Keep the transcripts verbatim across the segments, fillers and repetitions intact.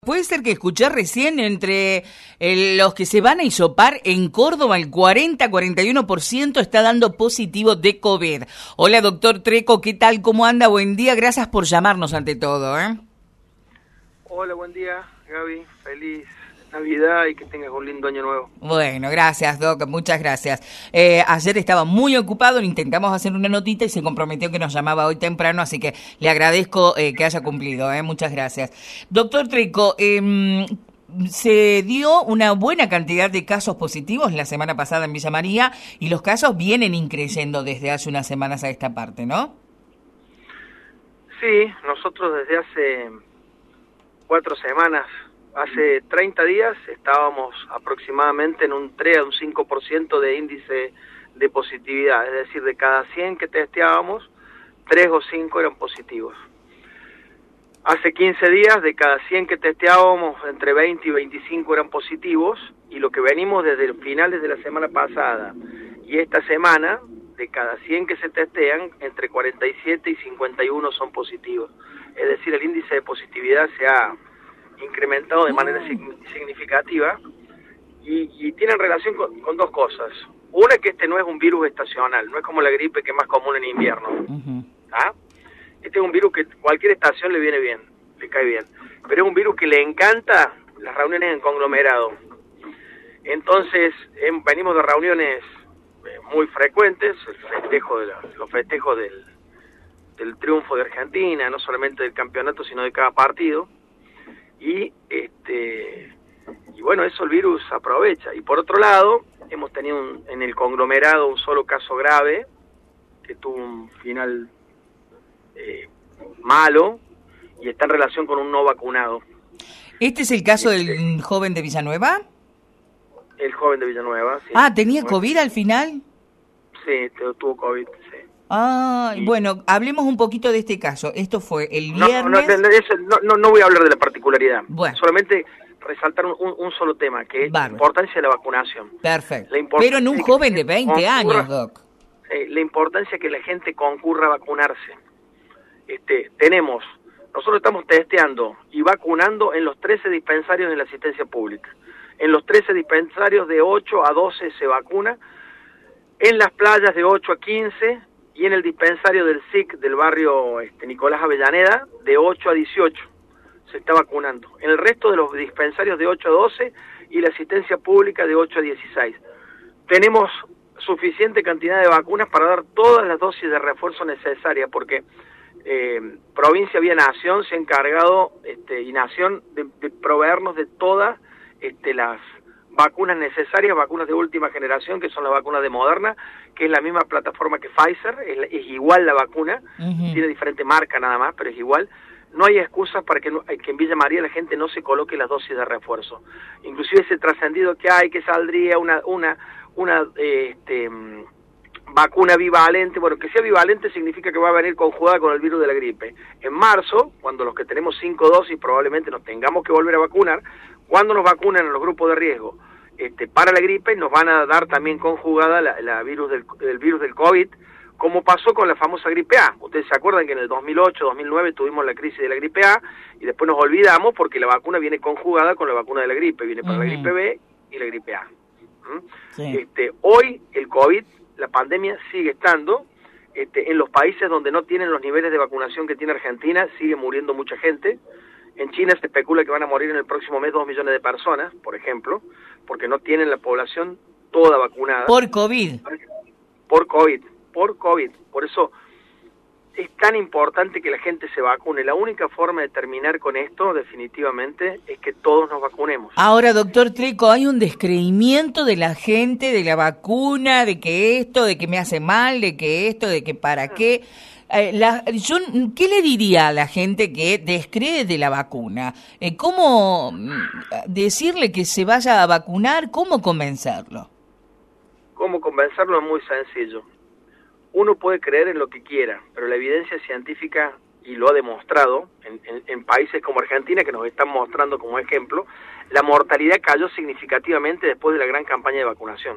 Puede ser que escuché recién entre eh, los que se van a hisopar en Córdoba, el cuarenta a cuarenta y uno por ciento está dando positivo de COVID. Hola, doctor Treco, ¿qué tal? ¿Cómo anda? Buen día, gracias por llamarnos ante todo. ¿eh? Hola, buen día, Gaby. Feliz Navidad y que tengas un lindo año nuevo. Bueno, gracias, Doc, muchas gracias. Eh, ayer estaba muy ocupado, le intentamos hacer una notita y se comprometió que nos llamaba hoy temprano, así que le agradezco eh, que haya cumplido, eh, muchas gracias. Doctor Treco, eh, se dio una buena cantidad de casos positivos la semana pasada en Villa María y los casos vienen increyendo desde hace unas semanas a esta parte, ¿no? Sí, nosotros desde hace cuatro semanas, hace treinta días estábamos aproximadamente en un tres a un cinco por ciento de índice de positividad, es decir, de cada cien que testeábamos, tres o cinco eran positivos. Hace quince días, de cada cien que testeábamos, entre veinte y veinticinco eran positivos, y lo que venimos desde finales de la semana pasada y esta semana, de cada cien que se testean, entre cuarenta y siete y cincuenta y uno son positivos. Es decir, el índice de positividad se ha incrementado de manera significativa y, y tienen relación con, con dos cosas. Una, que este no es un virus estacional, no es como la gripe, que es más común en invierno. Uh-huh. ¿Ah? Este es un virus que cualquier estación le viene bien, le cae bien, pero es un virus que le encanta las reuniones en conglomerado. Entonces, en, venimos de reuniones eh, muy frecuentes, el festejo de la, los festejos del, del triunfo de Argentina, no solamente del campeonato, sino de cada partido. Y este y bueno, eso el virus aprovecha. Y por otro lado, hemos tenido un, en el conglomerado un solo caso grave, que tuvo un final eh, malo, y está en relación con un no vacunado. ¿Este es el caso este, del joven de Villanueva? El joven de Villanueva, sí. Ah, ¿tenía COVID al final? Sí, tuvo COVID, sí. Ah, y... bueno, hablemos un poquito de este caso. Esto fue el viernes... No, no, eso, no, no, no voy a hablar de la particularidad. Bueno. Solamente resaltar un, un solo tema, que es la importancia de la vacunación. Perfecto. Pero en un joven de veinte años, Doc. Eh, la importancia que la gente concurra a vacunarse. Este, tenemos, nosotros estamos testeando y vacunando en los trece dispensarios de la asistencia pública. En los trece dispensarios de ocho a doce se vacuna, en las playas de ocho a quince... y en el dispensario del S I C del barrio este, Nicolás Avellaneda, de ocho a dieciocho, se está vacunando. En el resto de los dispensarios de ocho a doce y la asistencia pública de ocho a dieciséis. Tenemos suficiente cantidad de vacunas para dar todas las dosis de refuerzo necesarias, porque eh, Provincia vía Nación se ha encargado, este, y Nación, de, de proveernos de todas este, las vacunas necesarias, vacunas de última generación, que son las vacunas de Moderna, que es la misma plataforma que Pfizer, es, es igual la vacuna, uh-huh. Tiene diferente marca nada más, pero es igual. No hay excusas para que, no, que en Villa María la gente no se coloque las dosis de refuerzo. Inclusive ese trascendido que hay, que saldría una una una eh, este, vacuna bivalente. Bueno, que sea bivalente significa que va a venir conjugada con el virus de la gripe. En marzo, cuando los que tenemos cinco dosis probablemente nos tengamos que volver a vacunar, cuando nos vacunan a los grupos de riesgo este, para la gripe, nos van a dar también conjugada la, la virus del, el virus del COVID, como pasó con la famosa gripe A. Ustedes se acuerdan que en el dos mil ocho, dos mil nueve tuvimos la crisis de la gripe A, y después nos olvidamos porque la vacuna viene conjugada con la vacuna de la gripe, viene para uh-huh. la gripe B y la gripe A. ¿Mm? Sí. Este, hoy el COVID, la pandemia sigue estando, este, en los países donde no tienen los niveles de vacunación que tiene Argentina, sigue muriendo mucha gente. En China se especula que van a morir en el próximo mes dos millones de personas, por ejemplo, porque no tienen la población toda vacunada. Por COVID. Por COVID, por COVID. Por eso es tan importante que la gente se vacune. La única forma de terminar con esto, definitivamente, es que todos nos vacunemos. Ahora, doctor Treco, hay un descreimiento de la gente de la vacuna, de que esto, de que me hace mal, de que esto, de que para qué... Eh, la, yo, ¿qué le diría a la gente que descree de la vacuna? Eh, ¿Cómo decirle que se vaya a vacunar? ¿Cómo convencerlo? ¿Cómo convencerlo? Es muy sencillo. Uno puede creer en lo que quiera, pero la evidencia científica, y lo ha demostrado en, en, en países como Argentina, que nos están mostrando como ejemplo, la mortalidad cayó significativamente después de la gran campaña de vacunación.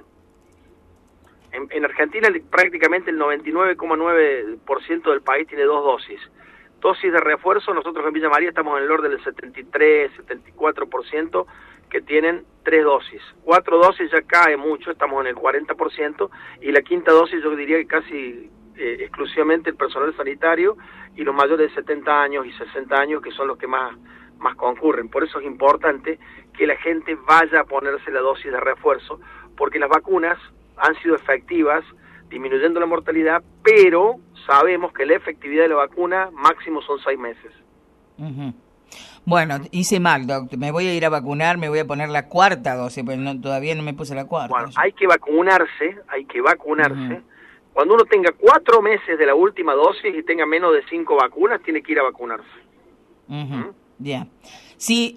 En, en Argentina prácticamente el noventa y nueve coma nueve por ciento del país tiene dos dosis. Dosis de refuerzo, nosotros en Villa María estamos en el orden del setenta y tres, setenta y cuatro por ciento que tienen tres dosis. Cuatro dosis ya cae mucho, estamos en el cuarenta por ciento, y la quinta dosis yo diría que casi eh, exclusivamente el personal sanitario y los mayores de setenta años y sesenta años, que son los que más, más concurren. Por eso es importante que la gente vaya a ponerse la dosis de refuerzo, porque las vacunas han sido efectivas disminuyendo la mortalidad, pero sabemos que la efectividad de la vacuna máximo son seis meses. Uh-huh. Bueno, hice mal, doctor. Me voy a ir a vacunar, me voy a poner la cuarta dosis, pero no, todavía no me puse la cuarta. Bueno, hay que vacunarse, hay que vacunarse. Uh-huh. Cuando uno tenga cuatro meses de la última dosis y tenga menos de cinco vacunas, tiene que ir a vacunarse. Uh-huh. ¿Mm? Ya. Sí.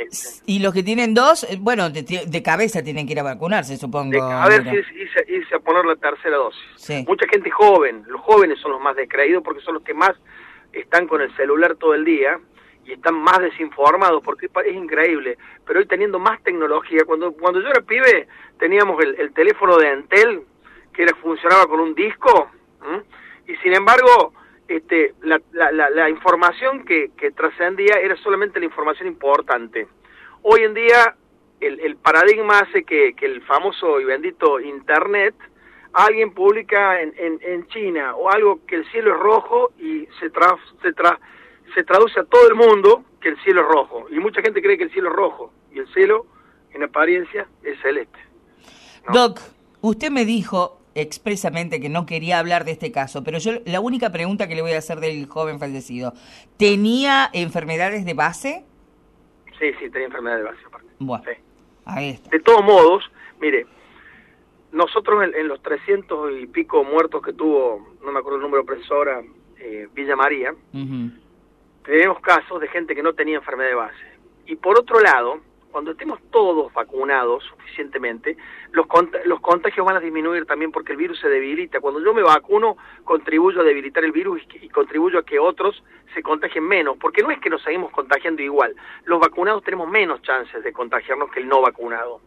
Y los que tienen dos, bueno, de, de cabeza tienen que ir a vacunarse, supongo. De, a ver, si irse, irse a poner la tercera dosis. Sí. Mucha gente joven, los jóvenes son los más descreídos porque son los que más están con el celular todo el día y están más desinformados, porque es increíble. Pero hoy teniendo más tecnología, cuando cuando yo era pibe teníamos el, el teléfono de Entel, que era, funcionaba con un disco, ¿m? Y sin embargo... Este, la, la, la, la información que, que trascendía era solamente la información importante. Hoy en día el, el paradigma hace que, que el famoso y bendito Internet, alguien publica en, en, en China o algo que el cielo es rojo y se, tra, se, tra, se traduce a todo el mundo que el cielo es rojo. Y mucha gente cree que el cielo es rojo y el cielo en apariencia es celeste, ¿no? Doc, usted me dijo expresamente que no quería hablar de este caso, pero yo la única pregunta que le voy a hacer del joven fallecido, ¿tenía enfermedades de base? Sí, sí, tenía enfermedades de base aparte. Bueno, sí. Ahí está. De todos modos, mire, nosotros en, en los trescientos y pico muertos que tuvo, no me acuerdo el número preciso ahora, eh, Villa María, uh-huh. tenemos casos de gente que no tenía enfermedad de base. Y por otro lado, cuando estemos todos vacunados suficientemente, los, cont los contagios van a disminuir también porque el virus se debilita. Cuando yo me vacuno, contribuyo a debilitar el virus y, y contribuyo a que otros se contagien menos, porque no es que nos seguimos contagiando igual. Los vacunados tenemos menos chances de contagiarnos que el no vacunado.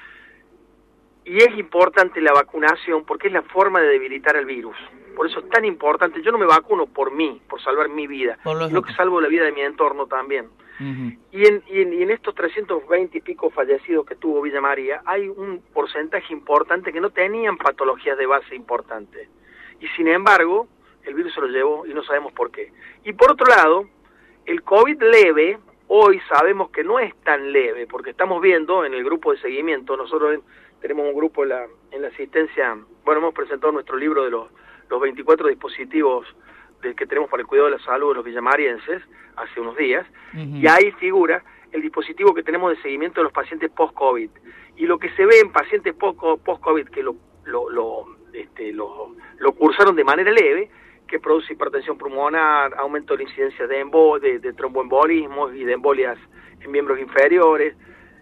Y es importante la vacunación porque es la forma de debilitar el virus. Por eso es tan importante. Yo no me vacuno por mí, por salvar mi vida, sino que salvo la vida de mi entorno también. Uh-huh. y, en, y, en, y en estos trescientos veinte y pico fallecidos que tuvo Villa María, hay un porcentaje importante que no tenían patologías de base importantes. Y sin embargo, el virus se lo llevó y no sabemos por qué. Y por otro lado, el COVID leve, hoy sabemos que no es tan leve, porque estamos viendo en el grupo de seguimiento, nosotros tenemos un grupo en la, en la asistencia, bueno, hemos presentado nuestro libro de los, los veinticuatro dispositivos de, que tenemos para el cuidado de la salud de los villamarienses, hace unos días, uh-huh. y ahí figura el dispositivo que tenemos de seguimiento de los pacientes post-COVID. Y lo que se ve en pacientes post-COVID que lo, lo, lo, este, lo, lo cursaron de manera leve, que produce hipertensión pulmonar, aumento de la incidencia de, embo, de, de tromboembolismos y de embolias en miembros inferiores,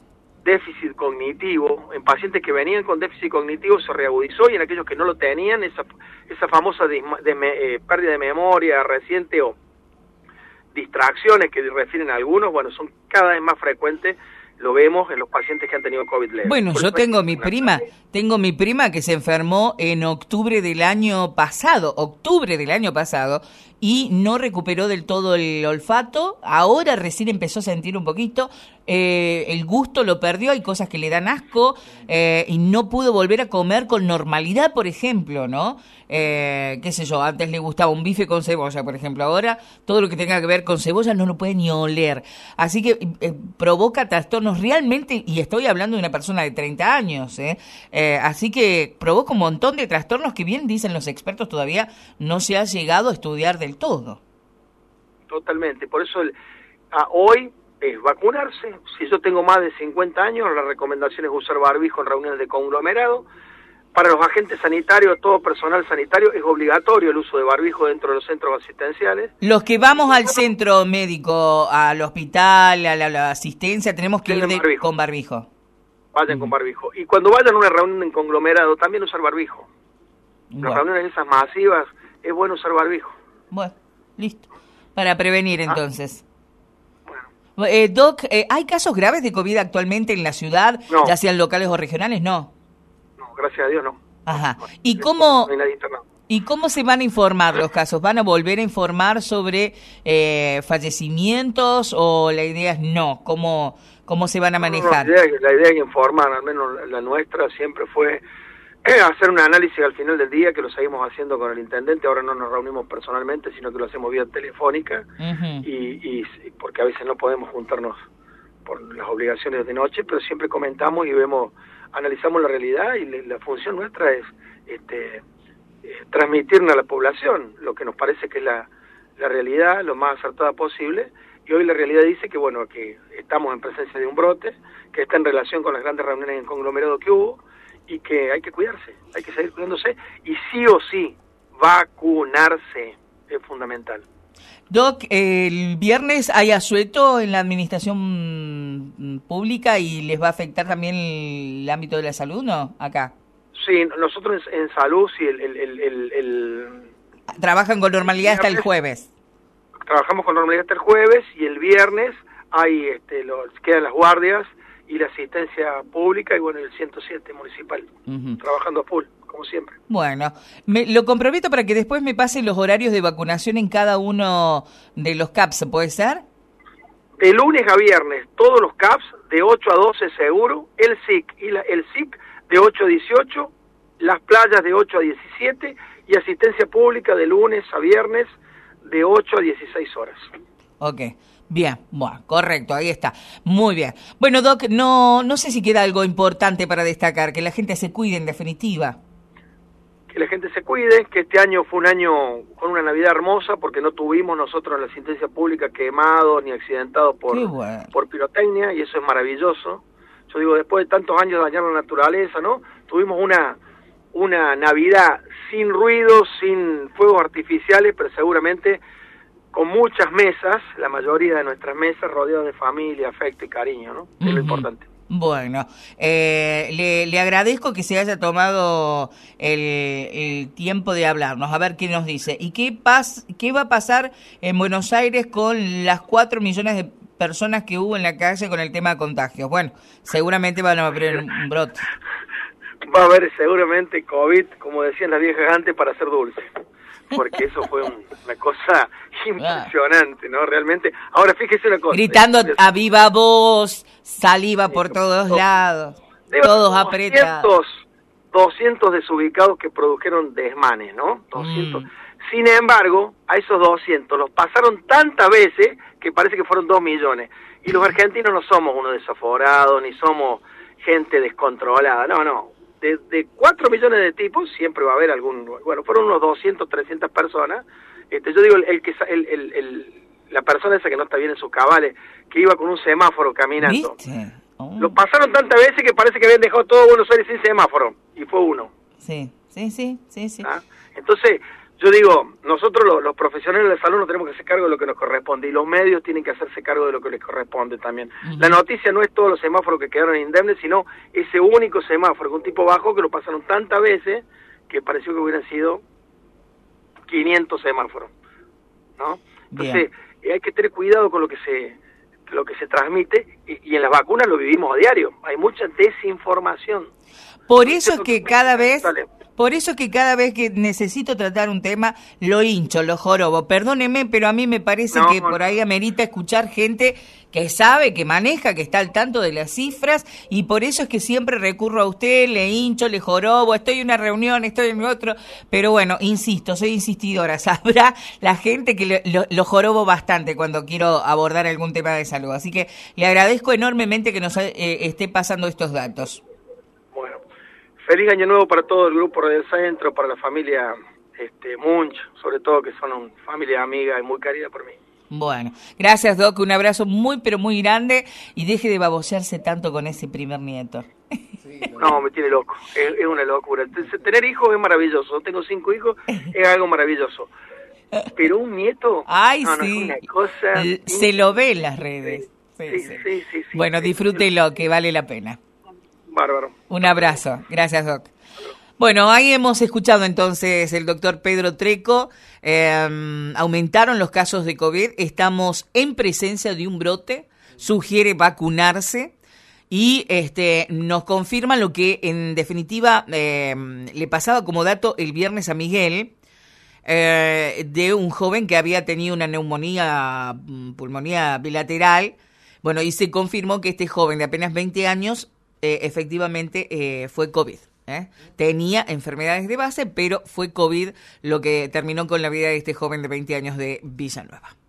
déficit cognitivo. En pacientes que venían con déficit cognitivo se reagudizó, y en aquellos que no lo tenían, esa, esa famosa de, de, eh, pérdida de memoria reciente o distracciones que refieren a algunos, bueno, son cada vez más frecuentes, lo vemos en los pacientes que han tenido COVID leve. Bueno, yo tengo mi prima, tengo mi prima que se enfermó en octubre del año pasado, octubre del año pasado, y no recuperó del todo el olfato, ahora recién empezó a sentir un poquito, eh, el gusto lo perdió, hay cosas que le dan asco, eh, y no pudo volver a comer con normalidad, por ejemplo, ¿no? Eh, qué sé yo, antes le gustaba un bife con cebolla, por ejemplo, ahora todo lo que tenga que ver con cebolla no lo puede ni oler, así que eh, provoca trastornos realmente, y estoy hablando de una persona de treinta años, ¿eh? Eh, así que provoca un montón de trastornos que bien dicen los expertos todavía no se ha llegado a estudiar del todo. Totalmente, por eso el, a hoy es vacunarse. Si yo tengo más de cincuenta años, la recomendación es usar barbijo en reuniones de conglomerado. Para los agentes sanitarios, todo personal sanitario, es obligatorio el uso de barbijo dentro de los centros asistenciales. Los que vamos al centro médico, al hospital, a la, a la asistencia, tenemos que ir de, barbijo. con barbijo. Vayan uh-huh. con barbijo. Y cuando vayan a una reunión en conglomerado, también usar barbijo. Bueno. Las reuniones esas masivas, es bueno usar barbijo. Bueno, listo. Para prevenir, ¿Ah? entonces. Bueno. Eh, Doc, eh, ¿hay casos graves de COVID actualmente en la ciudad, no. ya sean locales o regionales? No. Gracias a Dios, no. Ajá. ¿Y cómo, no hay nadie internado. ¿Y cómo se van a informar los casos? ¿Van a volver a informar sobre eh, fallecimientos o la idea es no? ¿Cómo, cómo se van a manejar? No, no, la, idea, la idea es informar, al menos la, la nuestra siempre fue hacer un análisis al final del día, que lo seguimos haciendo con el intendente. Ahora no nos reunimos personalmente, sino que lo hacemos vía telefónica, uh-huh. y, y porque a veces no podemos juntarnos por las obligaciones de noche, pero siempre comentamos y vemos, analizamos la realidad, y le, la función nuestra es este eh, transmitirle a la población lo que nos parece que es la, la realidad, lo más acertada posible. Y hoy la realidad dice que bueno, que estamos en presencia de un brote, que está en relación con las grandes reuniones en conglomerado que hubo, y que hay que cuidarse, hay que seguir cuidándose, y sí o sí, vacunarse es fundamental. Doc, el viernes hay asueto en la administración pública y les va a afectar también el, el ámbito de la salud, ¿no? Acá. Sí, nosotros en, en salud, sí, el, el, el, el, el... Trabajan con normalidad hasta el jueves. Trabajamos con normalidad hasta el jueves, y el viernes hay, este, los, quedan las guardias y la asistencia pública, y bueno, el ciento siete municipal, uh-huh. trabajando a full, como siempre. Bueno, me lo comprometo para que después me pasen los horarios de vacunación en cada uno de los C A Ps, ¿puede ser? De lunes a viernes, todos los C A Ps, de ocho a doce seguro, el S I C y la, el S I C de ocho a dieciocho, las playas de ocho a diecisiete, y asistencia pública de lunes a viernes, de ocho a dieciséis horas. Ok. Bien, bueno, correcto, ahí está. Muy bien. Bueno, Doc, no no sé si queda algo importante para destacar, que la gente se cuide en definitiva. Que la gente se cuide, que este año fue un año con una Navidad hermosa, porque no tuvimos nosotros en la asistencia pública quemados ni accidentados por, bueno. por pirotecnia, y eso es maravilloso. Yo digo, después de tantos años de dañar la naturaleza, ¿no? Tuvimos una, una Navidad sin ruido, sin fuegos artificiales, pero seguramente con muchas mesas, la mayoría de nuestras mesas rodeadas de familia, afecto y cariño, ¿no? Es uh-huh. lo importante. Bueno, eh, le, le agradezco que se haya tomado el, el tiempo de hablarnos, a ver qué nos dice. ¿Y qué, pas, qué va a pasar en Buenos Aires con las cuatro millones de personas que hubo en la calle con el tema de contagios? Bueno, seguramente van a haber un brote. Va a haber seguramente COVID, como decían las viejas antes, para hacer dulce. Porque eso fue un, una cosa impresionante, ¿no? Realmente. Ahora, fíjese una cosa. Gritando a viva voz, saliva por todos lados, todos apretados. doscientos desubicados que produjeron desmanes, ¿no? doscientos. Mm. Sin embargo, a esos doscientos los pasaron tantas veces que parece que fueron dos millones. Y los argentinos no somos unos desaforados, ni somos gente descontrolada, no, no. De, de cuatro millones de tipos siempre va a haber algún, bueno, fueron unos doscientos, trescientas personas. Este, yo digo, el, el que el, el, el, la persona esa que no está bien en sus cabales, que iba con un semáforo caminando. Oh. Lo pasaron tantas veces que parece que habían dejado todo Buenos Aires sin semáforo, y fue uno. Sí, sí, sí, sí, sí. ¿Ah? Entonces, yo digo, nosotros los, los profesionales de la salud nos tenemos que hacer cargo de lo que nos corresponde, y los medios tienen que hacerse cargo de lo que les corresponde también. Uh-huh. La noticia no es todos los semáforos que quedaron indemnes, sino ese único semáforo que un tipo bajó, que lo pasaron tantas veces que pareció que hubieran sido quinientos semáforos, ¿no? Entonces, eh, hay que tener cuidado con lo que se lo que se transmite, y, y en las vacunas lo vivimos a diario. Hay mucha desinformación. Por eso es que cada vez... Por eso que cada vez que necesito tratar un tema, lo hincho, lo jorobo. Perdóneme, pero a mí me parece no, que por ahí amerita escuchar gente que sabe, que maneja, que está al tanto de las cifras, y por eso es que siempre recurro a usted, le hincho, le jorobo, estoy en una reunión, estoy en otro, pero bueno, insisto, soy insistidora. Sabrá la gente que lo, lo, lo jorobo bastante cuando quiero abordar algún tema de salud. Así que le agradezco enormemente que nos eh, esté pasando estos datos. Feliz año nuevo para todo el grupo Radio Centro, para la familia este, Munch, sobre todo, que son una familia amiga y muy querida por mí. Bueno, gracias, Doc, un abrazo muy pero muy grande, y deje de babosearse tanto con ese primer nieto. Sí, no. no, me tiene loco, es, es una locura. Tener hijos es maravilloso, tengo cinco hijos, es algo maravilloso. Pero un nieto, ay, no, sí. no, es una cosa... Se lo ve en las redes. Sí, sí, sí. sí, sí, sí bueno, sí, disfrútelo, sí. que vale la pena. Bárbaro. Un abrazo. Gracias, Doc. Bueno, ahí hemos escuchado entonces el doctor Pedro Treco. Eh, aumentaron los casos de COVID. Estamos en presencia de un brote. Sugiere vacunarse. Y este nos confirman lo que en definitiva eh, le pasaba como dato el viernes a Miguel, eh, de un joven que había tenido una neumonía, pulmonía bilateral. Bueno, y se confirmó que este joven de apenas veinte años eh, efectivamente eh, fue COVID. ¿eh? Tenía enfermedades de base, pero fue COVID lo que terminó con la vida de este joven de veinte años de Villanueva.